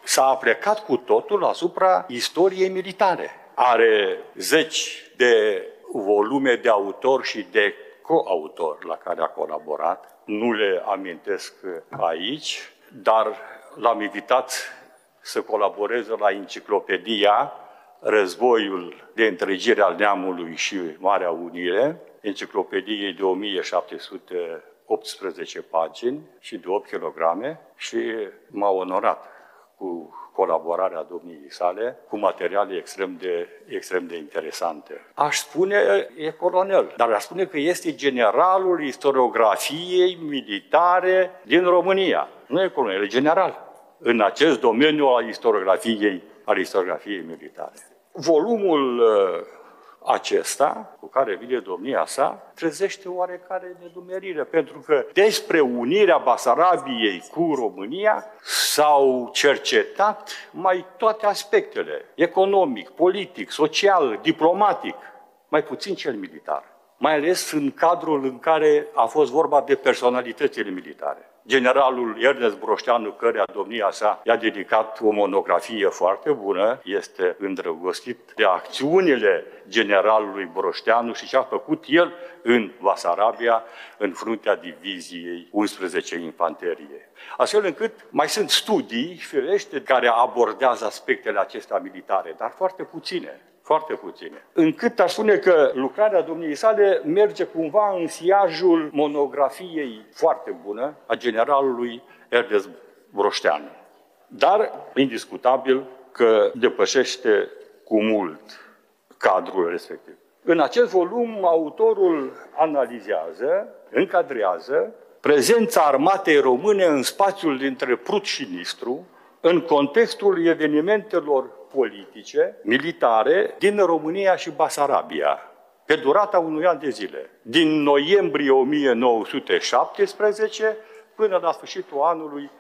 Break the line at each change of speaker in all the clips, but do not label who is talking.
s-a aplecat cu totul asupra istoriei militare. Are zeci de volume de autor și de coautor la care a colaborat. Nu le amintesc aici, dar l-am invitat să colaboreze la enciclopedia Războiul de întregire al neamului și Marea Unire, enciclopediei de 1718 pagini și de 8 kg și m-a onorat cu colaborarea domniei sale, cu materiale extrem de interesante. Aș spune, e colonel, dar aș spune că este generalul istoriografiei militare din România. Nu e colonel, e general în acest domeniu al istoriografiei militare. Volumul acesta, cu care vine domnia sa, trezește oarecare nedumerire, pentru că despre unirea Basarabiei cu România s-au cercetat mai toate aspectele, economic, politic, social, diplomatic, mai puțin cel militar, mai ales în cadrul în care a fost vorba de personalitățile militare. Generalul Ernest Broșteanu, căreia domnia sa i-a dedicat o monografie foarte bună, este îndrăgostit de acțiunile generalului Broșteanu și ce-a făcut el în Basarabia, în fruntea diviziei 11 Infanterie. Astfel încât mai sunt studii, firește, care abordează aspectele acestea militare, dar foarte puține. Încât aș spune că lucrarea domniei sale merge cumva în siajul monografiei foarte bună a generalului Ernest Broșteanu. Dar, indiscutabil, că depășește cu mult cadrul respectiv. În acest volum, autorul analizează, încadrează prezența armatei române în spațiul dintre Prut și Nistru, în contextul evenimentelor politice, militare, din România și Basarabia, pe durata unui an de zile, din noiembrie 1917 până la sfârșitul anului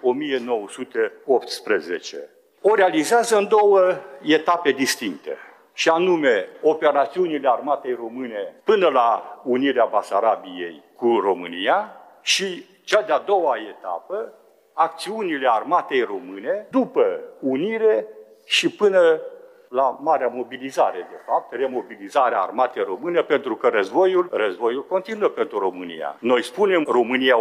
1918. O realizează în două etape distincte, și anume operațiunile armatei române până la unirea Basarabiei cu România și cea de-a doua etapă, acțiunile armatei române după unire și până la marea mobilizare, de fapt, remobilizarea armatei române, pentru că războiul continuă pentru România. Noi spunem România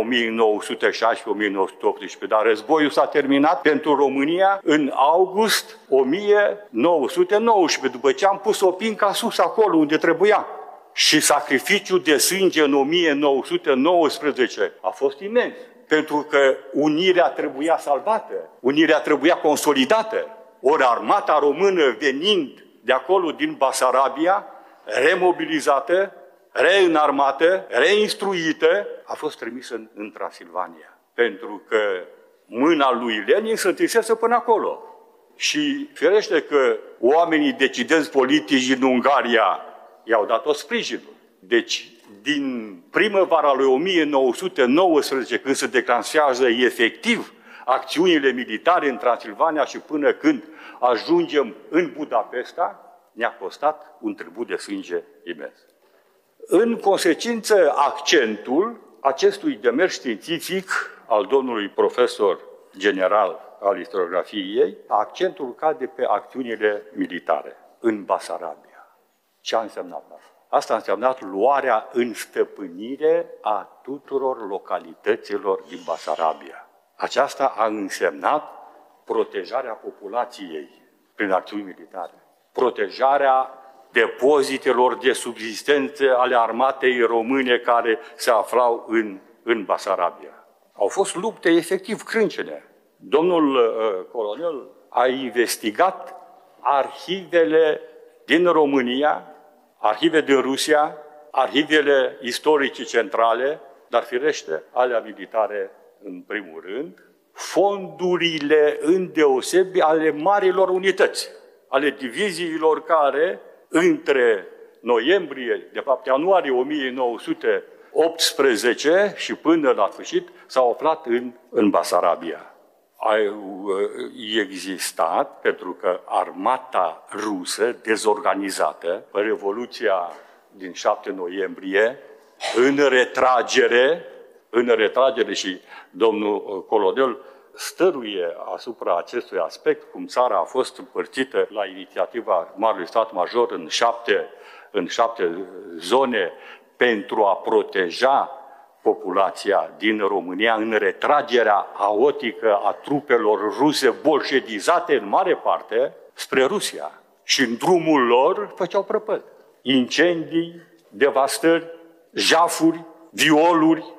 1916-1918, dar războiul s-a terminat pentru România în august 1919, după ce am pus o pinca sus acolo unde trebuia. Și sacrificiul de sânge în 1919 a fost imens, pentru că unirea trebuia salvată, unirea trebuia consolidată. Ori armata română venind de acolo din Basarabia, remobilizată, reînarmată, reinstruită, a fost trimisă în Transilvania. Pentru că mâna lui Lenin se întinsese până acolo. Și firește că oamenii decidenți politici din Ungaria i-au dat-o sprijinul. Deci, din primăvara lui 1919, când se declanșează efectiv acțiunile militare în Transilvania și până când ajungem în Budapesta, ne-a costat un tribut de sânge imens. În consecință, accentul acestui demers științific al domnului profesor general al istoriografiei, accentul cade pe acțiunile militare în Basarabia. Ce a însemnat asta? Asta a însemnat luarea în stăpânire a tuturor localităților din Basarabia. Aceasta a însemnat protejarea populației prin acțiuni militare, protejarea depozitelor de subzistență ale armatei române care se aflau în Basarabia. Au fost lupte efectiv crâncene. Domnul colonel a investigat arhivele din România, arhive din Rusia, arhivele istorice centrale, dar firește alea militare în primul rând, fondurile îndeosebi ale marilor unități, ale diviziilor care între noiembrie, de fapt ianuarie 1918 și până la sfârșit s-au aflat în Basarabia. Au existat, pentru că armata rusă dezorganizată, pe Revoluția din 7 noiembrie, în retragere și domnul colonel stăruie asupra acestui aspect, cum țara a fost împărțită la inițiativa Marelui Stat Major în șapte zone pentru a proteja populația din România în retragerea haotică a trupelor ruse bolșevizate în mare parte spre Rusia. Și în drumul lor făceau prăpăd. Incendii, devastări, jafuri, violuri,